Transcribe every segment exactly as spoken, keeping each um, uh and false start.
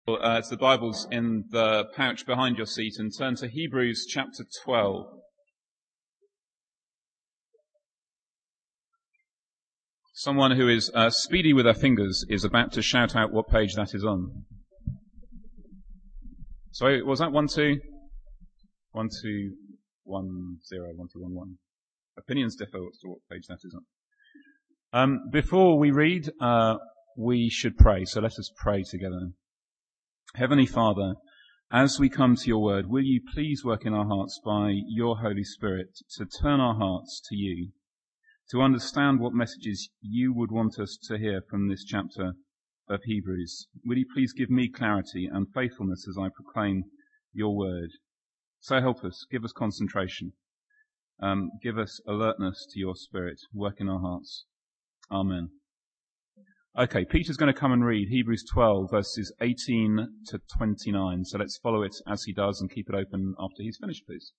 Uh, it's the Bibles in the pouch behind your seat, and turn to Hebrews chapter twelve. Someone who is uh, speedy with their fingers is about to shout out what page that is on. Sorry, was that one two? One two one zero one two one one. Opinions differ as to what page that is on. Um, before we read, uh, we should pray. So let us pray together. Heavenly Father, as we come to your word, will you please work in our hearts by your Holy Spirit to turn our hearts to you, to understand what messages you would want us to hear from this chapter of Hebrews. Will you please give me clarity and faithfulness as I proclaim your word? So help us, give us concentration, um, give us alertness to your Spirit, work in our hearts. Amen. Okay, Peter's going to come and read Hebrews twelve, verses eighteen to twenty-nine. So let's follow it as he does and keep it open after he's finished, please.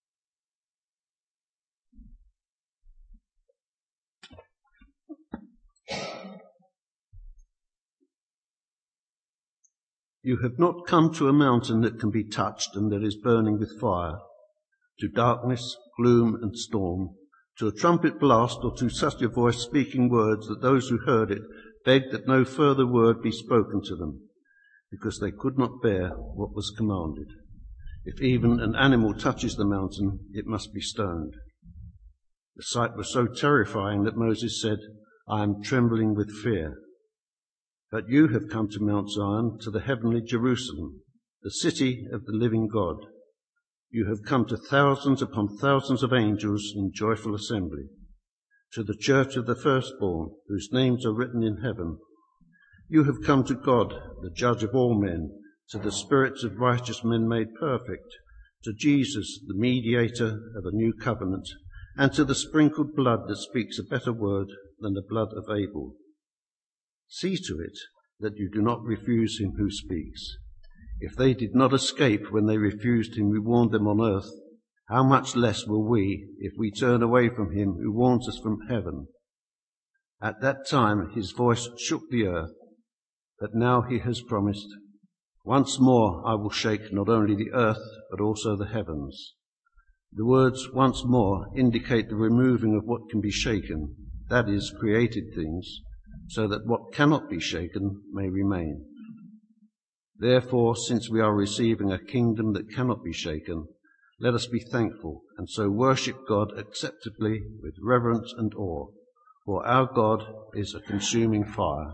You have not come to a mountain that can be touched and that is burning with fire, to darkness, gloom and storm, to a trumpet blast or to such a voice speaking words that those who heard it begged that no further word be spoken to them, because they could not bear what was commanded. If even an animal touches the mountain, it must be stoned. The sight was so terrifying that Moses said, I am trembling with fear. But you have come to Mount Zion, to the heavenly Jerusalem, the city of the living God. You have come to thousands upon thousands of angels in joyful assembly, to the church of the firstborn, whose names are written in heaven. You have come to God, the judge of all men, to the spirits of righteous men made perfect, to Jesus, the mediator of a new covenant, and to the sprinkled blood that speaks a better word than the blood of Abel. See to it that you do not refuse him who speaks. If they did not escape when they refused him who warned them on earth, how much less will we if we turn away from him who warns us from heaven? At that time his voice shook the earth, but now he has promised, once more I will shake not only the earth but also the heavens. The words once more indicate the removing of what can be shaken, that is, created things, so that what cannot be shaken may remain. Therefore, since we are receiving a kingdom that cannot be shaken, let us be thankful and so worship God acceptably with reverence and awe, for our God is a consuming fire.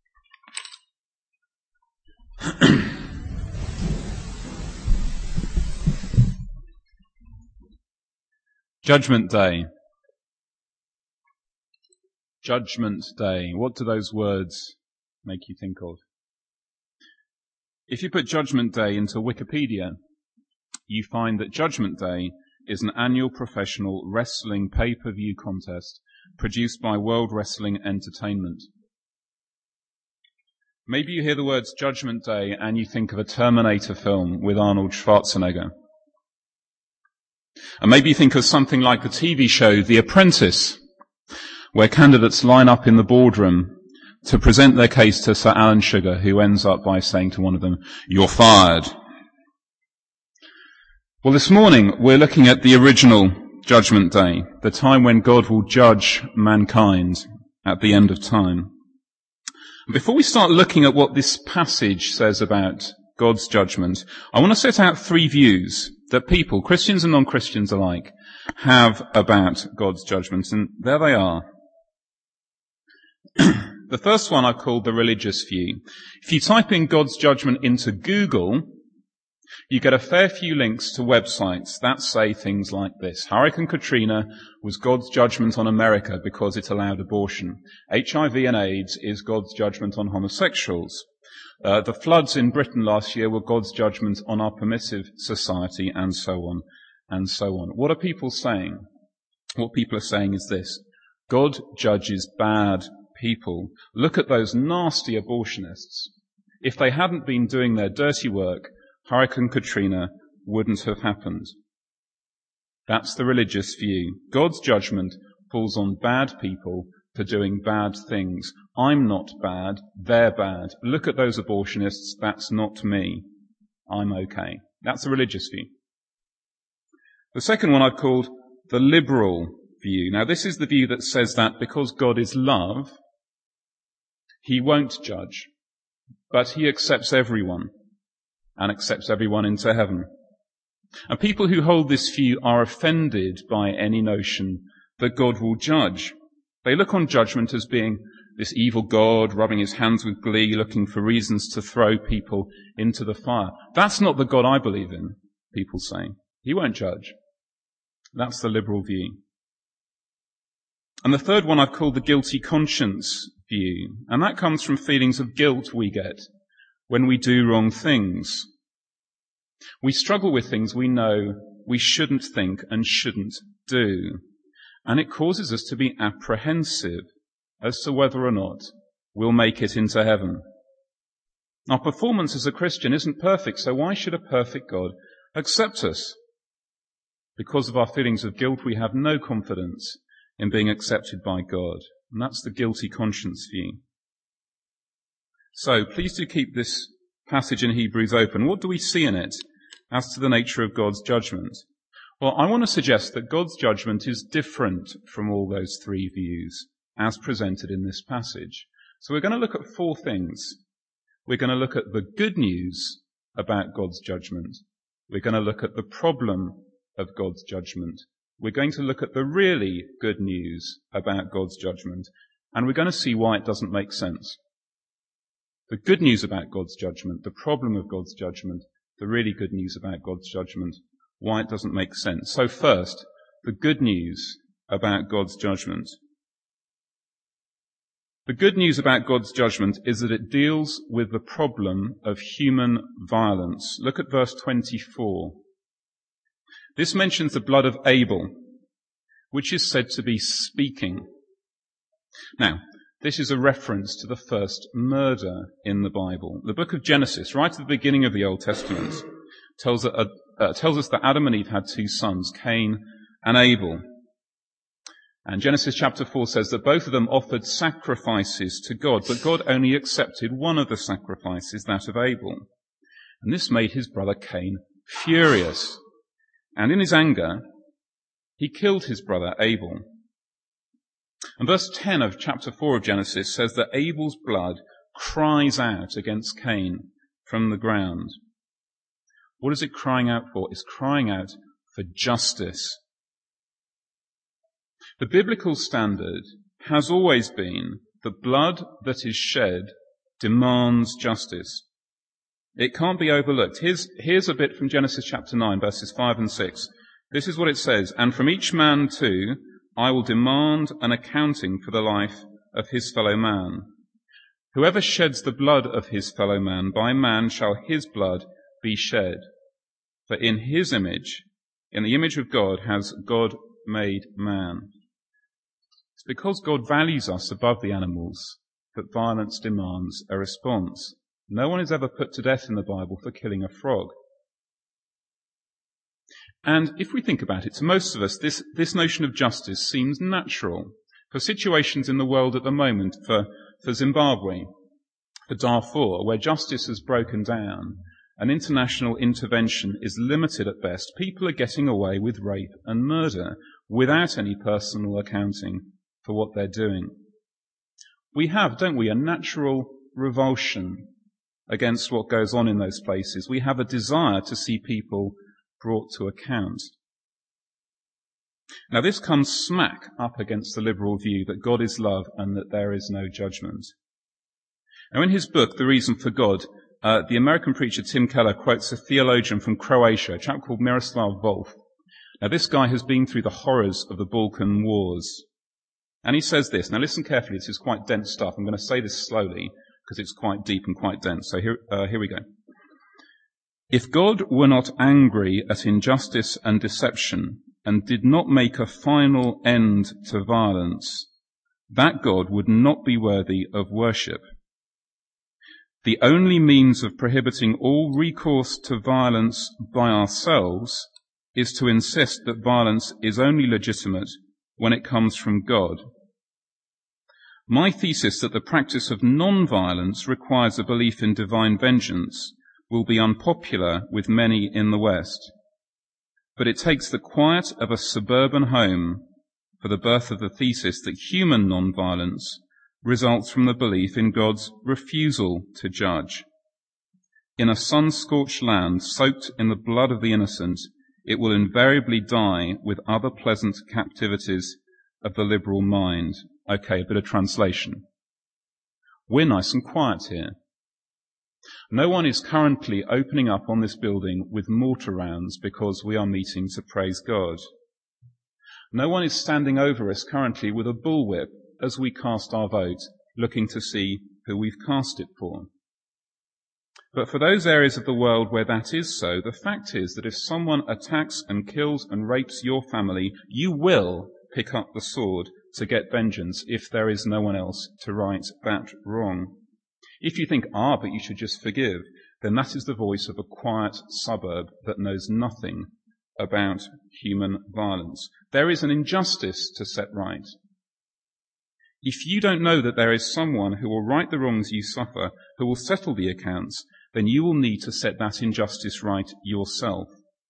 Judgment Day. Judgment Day. What do those words make you think of? If you put Judgment Day into Wikipedia, you find that Judgment Day is an annual professional wrestling pay-per-view contest produced by World Wrestling Entertainment. Maybe you hear the words Judgment Day and you think of a Terminator film with Arnold Schwarzenegger. And maybe you think of something like the T V show The Apprentice, where candidates line up in the boardroom to present their case to Sir Alan Sugar, who ends up by saying to one of them, "You're fired." Well, this morning we're looking at the original Judgment Day, the time when God will judge mankind at the end of time. Before we start looking at what this passage says about God's judgment, I want to set out three views that people, Christians and non-Christians alike, have about God's judgment, and there they are. The first one I've called the religious view. If you type in God's judgment into Google, you get a fair few links to websites that say things like this. Hurricane Katrina was God's judgment on America because it allowed abortion. H I V and AIDS is God's judgment on homosexuals. Uh, the floods in Britain last year were God's judgment on our permissive society, and so on, and so on. What are people saying? What people are saying is this: God judges bad people. Look at those nasty abortionists. If they hadn't been doing their dirty work, Hurricane Katrina wouldn't have happened. That's the religious view. God's judgment falls on bad people for doing bad things. I'm not bad, they're bad. Look at those abortionists, that's not me. I'm okay. That's a religious view. The second one I've called the liberal view. Now this is the view that says that because God is love, he won't judge, but he accepts everyone and accepts everyone into heaven. And people who hold this view are offended by any notion that God will judge. They look on judgment as being this evil God rubbing his hands with glee, looking for reasons to throw people into the fire. That's not the God I believe in, people say. He won't judge. That's the liberal view. And the third one I've called the guilty conscience view. And that comes from feelings of guilt we get when we do wrong things. We struggle with things we know we shouldn't think and shouldn't do. And it causes us to be apprehensive as to whether or not we'll make it into heaven. Our performance as a Christian isn't perfect, so why should a perfect God accept us? Because of our feelings of guilt, we have no confidence in being accepted by God. And that's the guilty conscience view. So, please do keep this passage in Hebrews open. What do we see in it as to the nature of God's judgment? Well, I want to suggest that God's judgment is different from all those three views as presented in this passage. So we're going to look at four things. We're going to look at the good news about God's judgment. We're going to look at the problem of God's judgment. We're going to look at the really good news about God's judgment. And we're going to see why it doesn't make sense. The good news about God's judgment, the problem of God's judgment, the really good news about God's judgment, why it doesn't make sense. So first, the good news about God's judgment. The good news about God's judgment is that it deals with the problem of human violence. Look at verse twenty-four. This mentions the blood of Abel, which is said to be speaking. Now, this is a reference to the first murder in the Bible. The book of Genesis, right at the beginning of the Old Testament, tells, uh, uh, tells us that Adam and Eve had two sons, Cain and Abel. And Genesis chapter four says that both of them offered sacrifices to God, but God only accepted one of the sacrifices, that of Abel. And this made his brother Cain furious. And in his anger, he killed his brother Abel. And verse ten of chapter four of Genesis says that Abel's blood cries out against Cain from the ground. What is it crying out for? It's crying out for justice. The biblical standard has always been that blood that is shed demands justice. It can't be overlooked. Here's, here's a bit from Genesis chapter nine, verses five and six. This is what it says. And from each man too, I will demand an accounting for the life of his fellow man. Whoever sheds the blood of his fellow man, by man shall his blood be shed. For in his image, in the image of God, has God made man. It's because God values us above the animals that violence demands a response. No one is ever put to death in the Bible for killing a frog. And if we think about it, to most of us, this, this notion of justice seems natural. For situations in the world at the moment, for, for Zimbabwe, for Darfur, where justice has broken down and international intervention is limited at best, people are getting away with rape and murder without any personal accounting for what they're doing. We have, don't we, a natural revulsion against what goes on in those places. We have a desire to see people brought to account. Now this comes smack up against the liberal view that God is love and that there is no judgment. Now in his book, The Reason for God, uh, the American preacher Tim Keller quotes a theologian from Croatia, a chap called Miroslav Volf. Now this guy has been through the horrors of the Balkan Wars. And he says this. Now listen carefully, this is quite dense stuff. I'm going to say this slowly because it's quite deep and quite dense. So here, uh, here we go. If God were not angry at injustice and deception and did not make a final end to violence, that God would not be worthy of worship. The only means of prohibiting all recourse to violence by ourselves is to insist that violence is only legitimate when it comes from God. My thesis that the practice of non-violence requires a belief in divine vengeance will be unpopular with many in the West. But it takes the quiet of a suburban home for the birth of the thesis that human non-violence results from the belief in God's refusal to judge. In a sun-scorched land soaked in the blood of the innocent, it will invariably die with other pleasant captivities of the liberal mind. Okay, a bit of translation. We're nice and quiet here. No one is currently opening up on this building with mortar rounds because we are meeting to praise God. No one is standing over us currently with a bullwhip as we cast our vote, looking to see who we've cast it for. But for those areas of the world where that is so, the fact is that if someone attacks and kills and rapes your family, you will pick up the sword to get vengeance if there is no one else to right that wrong. If you think, ah, but you should just forgive, then that is the voice of a quiet suburb that knows nothing about human violence. There is an injustice to set right. If you don't know that there is someone who will right the wrongs you suffer, who will settle the accounts, then you will need to set that injustice right yourself.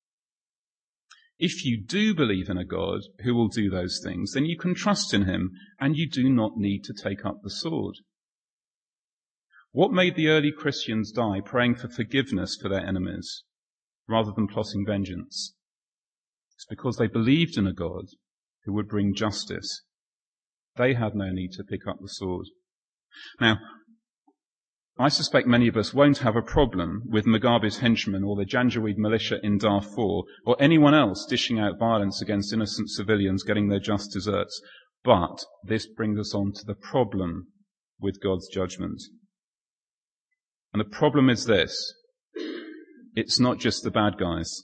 If you do believe in a God who will do those things, then you can trust in him, and you do not need to take up the sword. What made the early Christians die praying for forgiveness for their enemies, rather than plotting vengeance? It's because they believed in a God who would bring justice. They had no need to pick up the sword. Now, I suspect many of us won't have a problem with Mugabe's henchmen or the Janjaweed militia in Darfur or anyone else dishing out violence against innocent civilians getting their just deserts. But this brings us on to the problem with God's judgment. And the problem is this. It's not just the bad guys.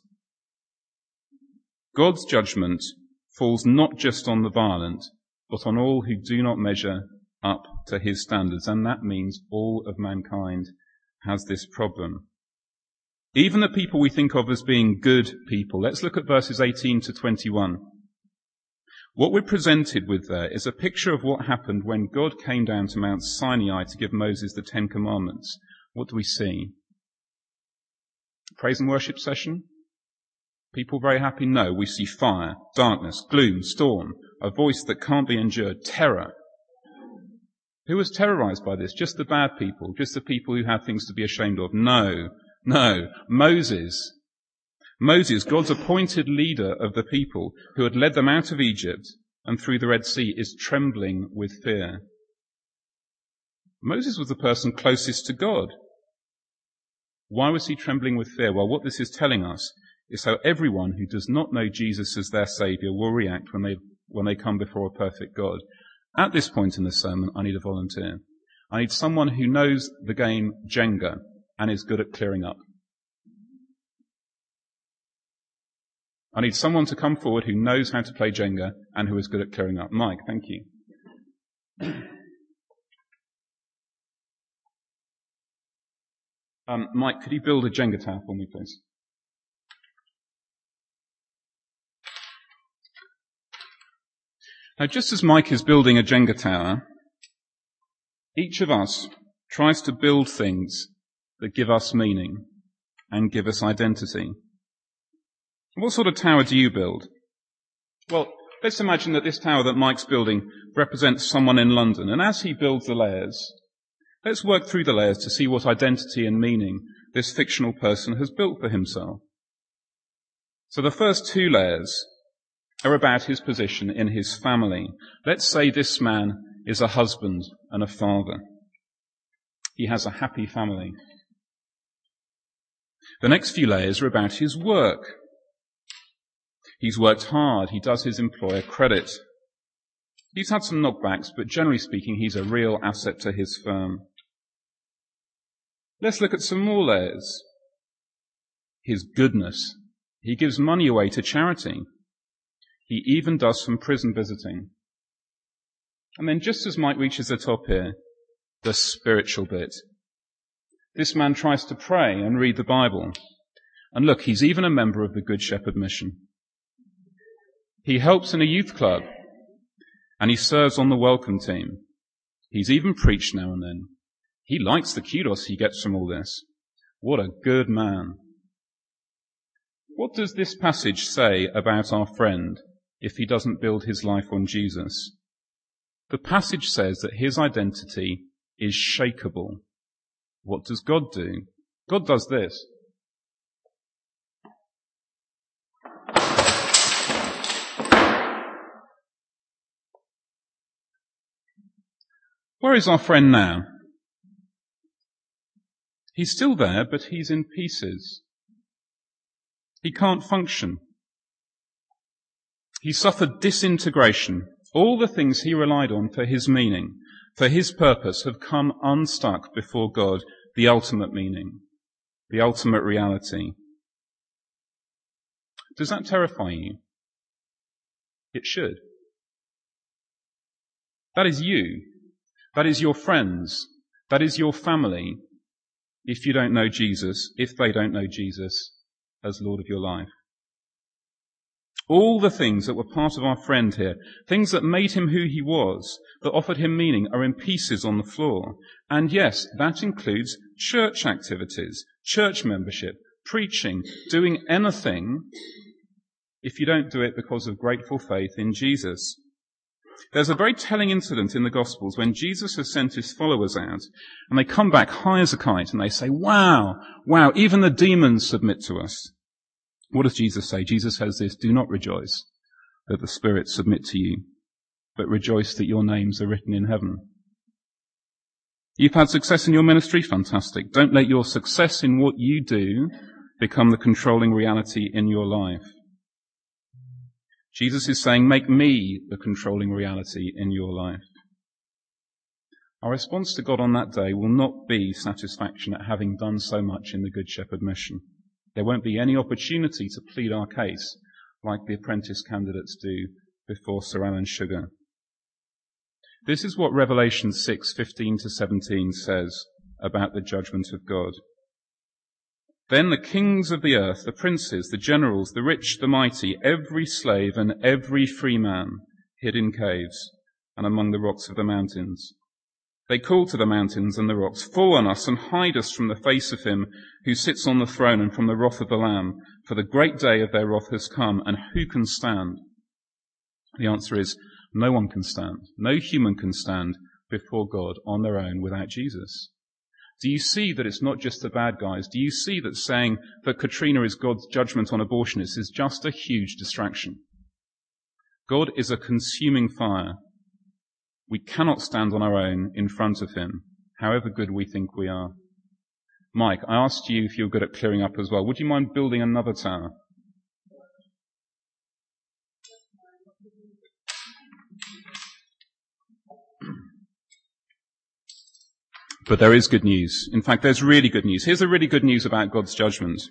God's judgment falls not just on the violent, but on all who do not measure up to his standards, and that means all of mankind has this problem. Even the people we think of as being good people. Let's look at verses eighteen to twenty-one. What we're presented with there is a picture of what happened when God came down to Mount Sinai to give Moses the Ten Commandments. What do we see? Praise and worship session? People very happy? No, we see fire, darkness, gloom, storm, a voice that can't be endured, terror. Who was terrorized by this? Just the bad people, just the people who had things to be ashamed of? No, no, Moses. Moses, God's appointed leader of the people who had led them out of Egypt and through the Red Sea, is trembling with fear. Moses was the person closest to God. Why was he trembling with fear? Well, what this is telling us is how everyone who does not know Jesus as their Saviour will react when they when they come before a perfect God. At this point in the sermon, I need a volunteer. I need someone who knows the game Jenga and is good at clearing up. I need someone to come forward who knows how to play Jenga and who is good at clearing up. Mike, thank you. Um, Mike, could you build a Jenga tower for me, please? Now, just as Mike is building a Jenga tower, each of us tries to build things that give us meaning and give us identity. What sort of tower do you build? Well, let's imagine that this tower that Mike's building represents someone in London, and as he builds the layers, let's work through the layers to see what identity and meaning this fictional person has built for himself. So the first two layers are about his position in his family. Let's say this man is a husband and a father. He has a happy family. The next few layers are about his work. He's worked hard. He does his employer credit. He's had some knockbacks, but generally speaking, he's a real asset to his firm. Let's look at some more layers. His goodness. He gives money away to charity. He even does some prison visiting. And then just as Mike reaches the top here, the spiritual bit. This man tries to pray and read the Bible. And look, he's even a member of the Good Shepherd mission. He helps in a youth club, and he serves on the welcome team. He's even preached now and then. He likes the kudos he gets from all this. What a good man. What does this passage say about our friend if he doesn't build his life on Jesus? The passage says that his identity is shakeable. What does God do? God does this. Where is our friend now? He's still there, but he's in pieces. He can't function. He suffered disintegration. All the things he relied on for his meaning, for his purpose, have come unstuck before God, the ultimate meaning, the ultimate reality. Does that terrify you? It should. That is you. That is your friends. That is your family. If you don't know Jesus, if they don't know Jesus as Lord of your life. All the things that were part of our friend here, things that made him who he was, that offered him meaning, are in pieces on the floor. And yes, that includes church activities, church membership, preaching, doing anything if you don't do it because of grateful faith in Jesus. There's a very telling incident in the Gospels when Jesus has sent his followers out, and they come back high as a kite, and they say, wow, wow, even the demons submit to us. What does Jesus say? Jesus says this, do not rejoice that the spirits submit to you, but rejoice that your names are written in heaven. You've had success in your ministry? Fantastic. Don't let your success in what you do become the controlling reality in your life. Jesus is saying, make me the controlling reality in your life. Our response to God on that day will not be satisfaction at having done so much in the Good Shepherd mission. There won't be any opportunity to plead our case like the apprentice candidates do before Sir Alan Sugar. This is what Revelation six fifteen to seventeen says about the judgment of God. Then the kings of the earth, the princes, the generals, the rich, the mighty, every slave and every free man hid in caves and among the rocks of the mountains. They called to the mountains and the rocks, fall on us and hide us from the face of him who sits on the throne and from the wrath of the Lamb, for the great day of their wrath has come, and who can stand? The answer is, no one can stand. No human can stand before God on their own without Jesus. Do you see that it's not just the bad guys? Do you see that saying that Katrina is God's judgment on abortionists is just a huge distraction? God is a consuming fire. We cannot stand on our own in front of him, however good we think we are. Mike, I asked you if you're good at clearing up as well. Would you mind building another tower? But there is good news. In fact, there's really good news. Here's the really good news about God's judgment.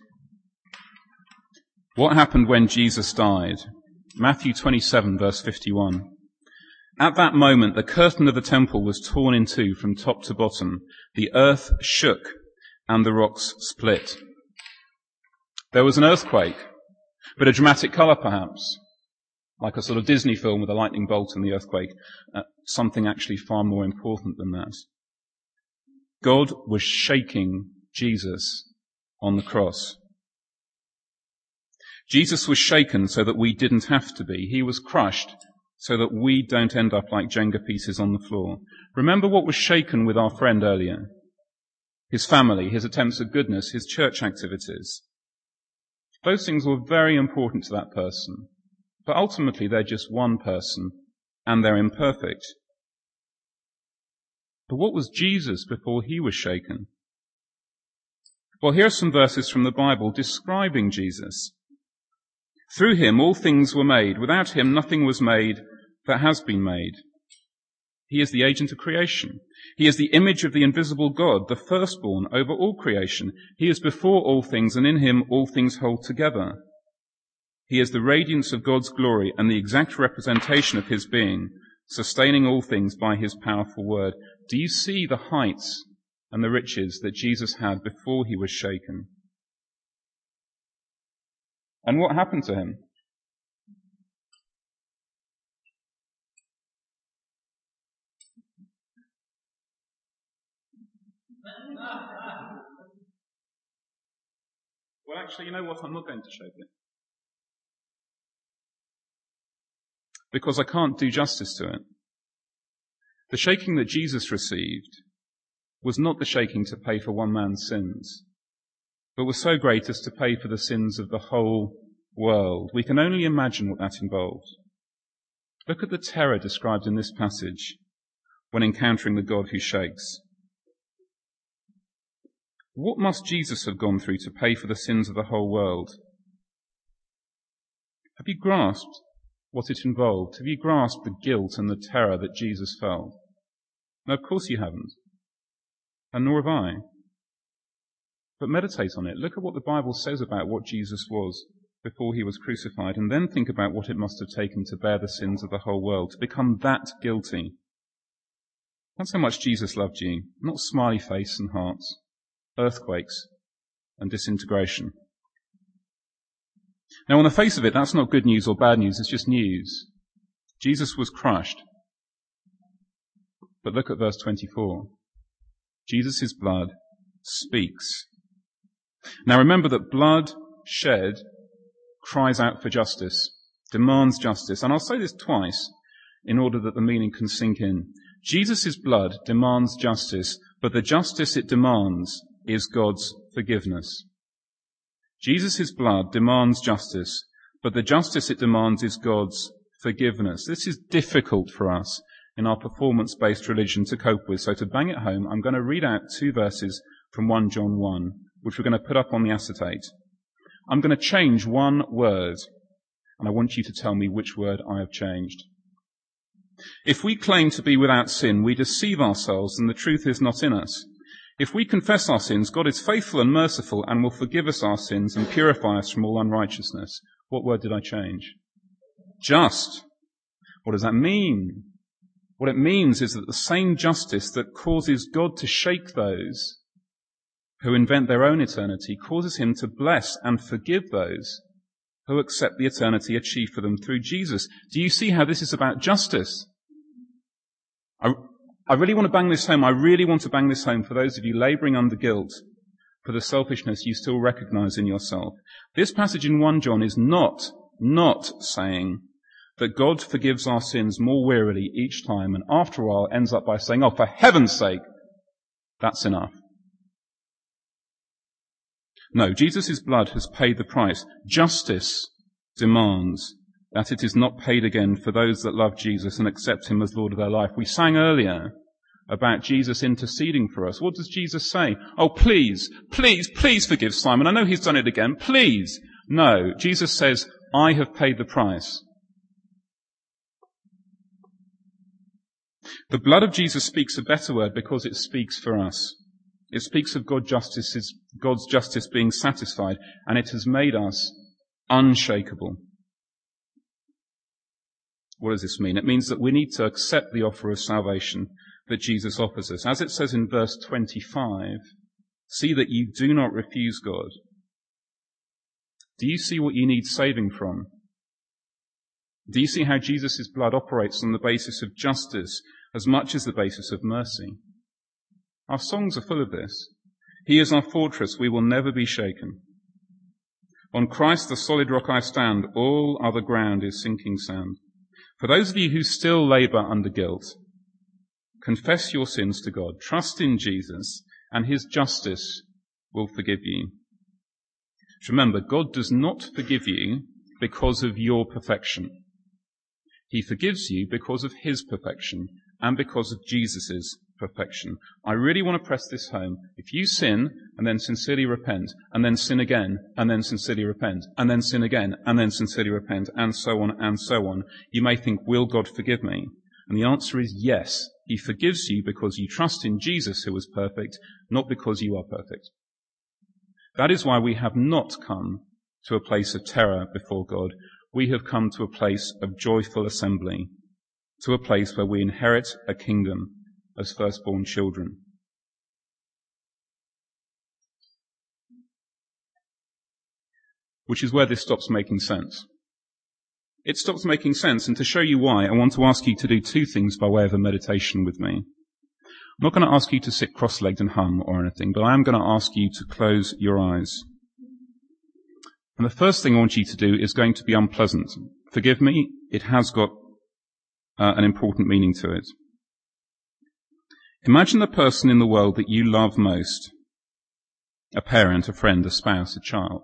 What happened when Jesus died? Matthew twenty-seven, verse fifty-one. At that moment, the curtain of the temple was torn in two from top to bottom. The earth shook and the rocks split. There was an earthquake, but a dramatic colour perhaps, like a sort of Disney film with a lightning bolt and the earthquake. Uh, something actually far more important than that. God was shaking Jesus on the cross. Jesus was shaken so that we didn't have to be. He was crushed so that we don't end up like Jenga pieces on the floor. Remember what was shaken with our friend earlier? His family, his attempts at goodness, his church activities. Those things were very important to that person. But ultimately they're just one person and they're imperfect. But what was Jesus before he was shaken? Well, here are some verses from the Bible describing Jesus. Through him all things were made. Without him nothing was made that has been made. He is the agent of creation. He is the image of the invisible God, the firstborn over all creation. He is before all things, and in him all things hold together. He is the radiance of God's glory and the exact representation of his being, sustaining all things by his powerful word. Do you see the heights and the riches that Jesus had before he was shaken? And what happened to him? Well, actually, you know what? I'm not going to shake it. Because I can't do justice to it. The shaking that Jesus received was not the shaking to pay for one man's sins, but was so great as to pay for the sins of the whole world. We can only imagine what that involved. Look at the terror described in this passage when encountering the God who shakes. What must Jesus have gone through to pay for the sins of the whole world? Have you grasped what it involved? Have you grasped the guilt and the terror that Jesus felt? No, of course you haven't. And nor have I. But meditate on it. Look at what the Bible says about what Jesus was before he was crucified, and then think about what it must have taken to bear the sins of the whole world, to become that guilty. That's how much Jesus loved you. Not smiley face and hearts, earthquakes and disintegration. Now, on the face of it, that's not good news or bad news, it's just news. Jesus was crushed. But look at verse twenty-four. Jesus' blood speaks. Now remember that blood shed cries out for justice, demands justice. And I'll say this twice in order that the meaning can sink in. Jesus' blood demands justice, but the justice it demands is God's forgiveness. Jesus' blood demands justice, but the justice it demands is God's forgiveness. This is difficult for us in our performance-based religion to cope with. So to bang it home, I'm going to read out two verses from First John one, which we're going to put up on the acetate. I'm going to change one word, and I want you to tell me which word I have changed. If we claim to be without sin, we deceive ourselves, and the truth is not in us. If we confess our sins, God is faithful and merciful and will forgive us our sins and purify us from all unrighteousness. What word did I change? Just. What does that mean? What it means is that the same justice that causes God to shake those who invent their own eternity causes him to bless and forgive those who accept the eternity achieved for them through Jesus. Do you see how this is about justice? I, I really want to bang this home. I really want to bang this home for those of you labouring under guilt for the selfishness you still recognise in yourself. This passage in First John is not, not saying that God forgives our sins more wearily each time and after a while ends up by saying, oh, for heaven's sake, that's enough. No, Jesus' blood has paid the price. Justice demands that it is not paid again for those that love Jesus and accept him as Lord of their life. We sang earlier about Jesus interceding for us. What does Jesus say? Oh, please, please, please forgive Simon. I know he's done it again. Please. No, Jesus says, I have paid the price. The blood of Jesus speaks a better word because it speaks for us. It speaks of God's justice, God's justice being satisfied, and it has made us unshakable. What does this mean? It means that we need to accept the offer of salvation that Jesus offers us. As it says in verse twenty-five, see that you do not refuse God. Do you see what you need saving from? Do you see how Jesus' blood operates on the basis of justice as much as the basis of mercy? Our songs are full of this. He is our fortress, we will never be shaken. On Christ the solid rock I stand, all other ground is sinking sand. For those of you who still labour under guilt, confess your sins to God, trust in Jesus, and his justice will forgive you. Remember, God does not forgive you because of your perfection. He forgives you because of his perfection and because of Jesus' perfection. I really want to press this home. If you sin and then sincerely repent, and then sin again, and then sincerely repent, and then sin again, and then sincerely repent, and so on and so on, you may think, will God forgive me? And the answer is yes. He forgives you because you trust in Jesus who was perfect, not because you are perfect. That is why we have not come to a place of terror before God. We have come to a place of joyful assembly, to a place where we inherit a kingdom as firstborn children. Which is where this stops making sense. It stops making sense, and to show you why, I want to ask you to do two things by way of a meditation with me. I'm not going to ask you to sit cross-legged and hum or anything, but I am going to ask you to close your eyes. And the first thing I want you to do is going to be unpleasant. Forgive me, it has got uh, an important meaning to it. Imagine the person in the world that you love most. A parent, a friend, a spouse, a child.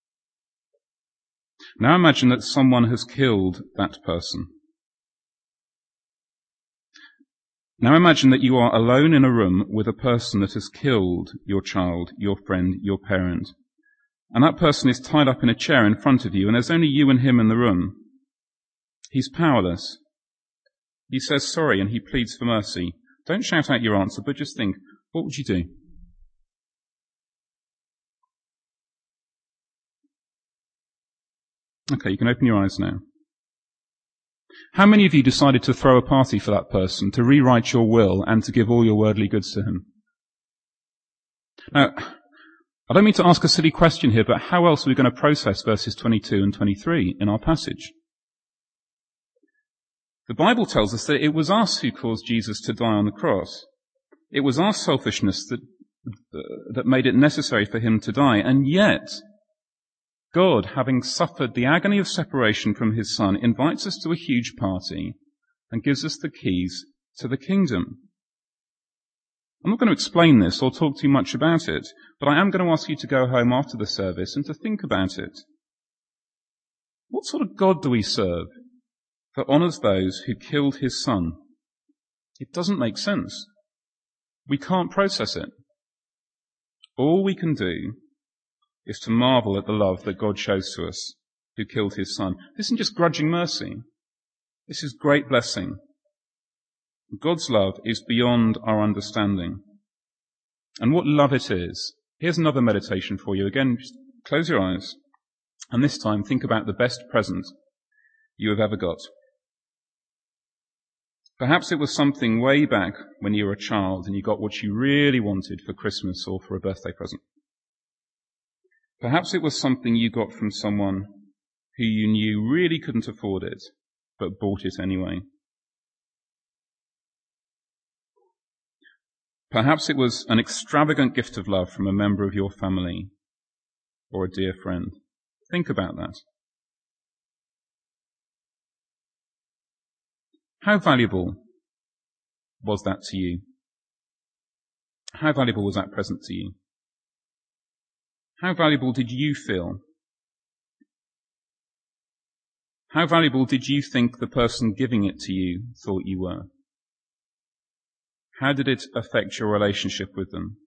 Now imagine that someone has killed that person. Now imagine that you are alone in a room with a person that has killed your child, your friend, your parent. And that person is tied up in a chair in front of you, and there's only you and him in the room. He's powerless. He says sorry and he pleads for mercy. Don't shout out your answer, but just think, what would you do? Okay, you can open your eyes now. How many of you decided to throw a party for that person, to rewrite your will, and to give all your worldly goods to him? Now, I don't mean to ask a silly question here, but how else are we going to process verses twenty-two and twenty-three in our passage? The Bible tells us that it was us who caused Jesus to die on the cross. It was our selfishness that, uh, that made it necessary for him to die, and yet God, having suffered the agony of separation from his Son, invites us to a huge party and gives us the keys to the kingdom. I'm not going to explain this or talk too much about it, but I am going to ask you to go home after the service and to think about it. What sort of God do we serve that honours those who killed his Son? It doesn't make sense. We can't process it. All we can do is to marvel at the love that God shows to us, who killed his Son. This isn't just grudging mercy. This is great blessing. God's love is beyond our understanding. And what love it is. Here's another meditation for you. Again, just close your eyes. And this time, think about the best present you have ever got. Perhaps it was something way back when you were a child and you got what you really wanted for Christmas or for a birthday present. Perhaps it was something you got from someone who you knew really couldn't afford it, but bought it anyway. Perhaps it was an extravagant gift of love from a member of your family or a dear friend. Think about that. How valuable was that to you? How valuable was that present to you? How valuable did you feel? How valuable did you think the person giving it to you thought you were? How did it affect your relationship with them?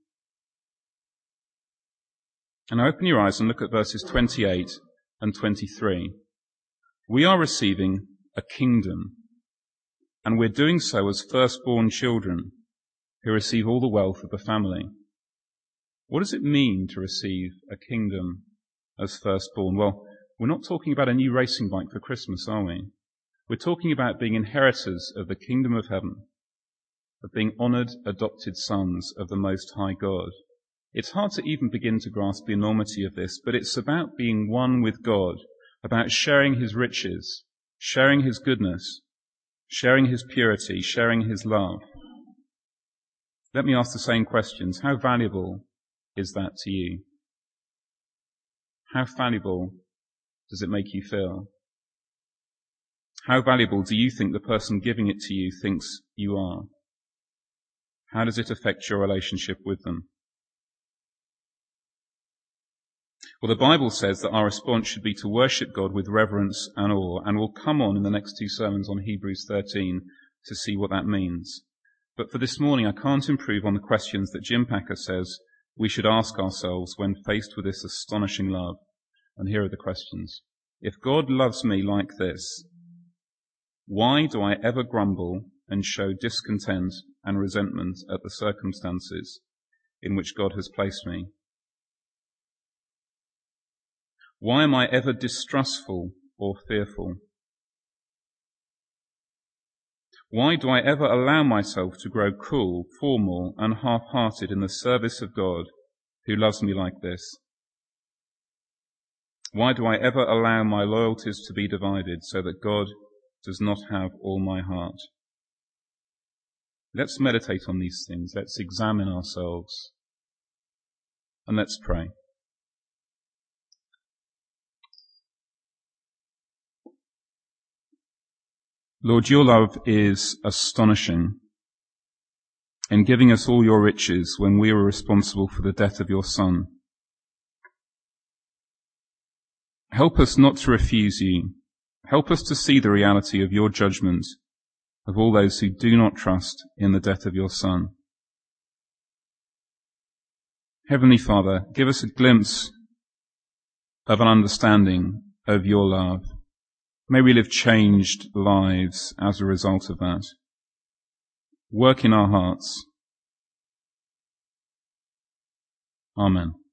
And now open your eyes and look at verses twenty-eight and twenty-three. We are receiving a kingdom, and we're doing so as firstborn children who receive all the wealth of the family. What does it mean to receive a kingdom as firstborn? Well, we're not talking about a new racing bike for Christmas, are we? We're talking about being inheritors of the kingdom of heaven, of being honoured, adopted sons of the Most High God. It's hard to even begin to grasp the enormity of this, but it's about being one with God, about sharing his riches, sharing his goodness, sharing his purity, sharing his love. Let me ask the same questions. How valuable is that to you? How valuable does it make you feel? How valuable do you think the person giving it to you thinks you are? How does it affect your relationship with them? Well, the Bible says that our response should be to worship God with reverence and awe, and we'll come on in the next two sermons on Hebrews thirteen to see what that means. But for this morning, I can't improve on the questions that Jim Packer says we should ask ourselves when faced with this astonishing love. And here are the questions. If God loves me like this, why do I ever grumble and show discontent and resentment at the circumstances in which God has placed me? Why am I ever distrustful or fearful? Why do I ever allow myself to grow cool, formal, and half-hearted in the service of God who loves me like this? Why do I ever allow my loyalties to be divided so that God does not have all my heart? Let's meditate on these things. Let's examine ourselves. And let's pray. Lord, your love is astonishing in giving us all your riches when we were responsible for the death of your Son. Help us not to refuse you. Help us to see the reality of your judgment of all those who do not trust in the death of your Son. Heavenly Father, give us a glimpse of an understanding of your love. May we live changed lives as a result of that. Work in our hearts. Amen.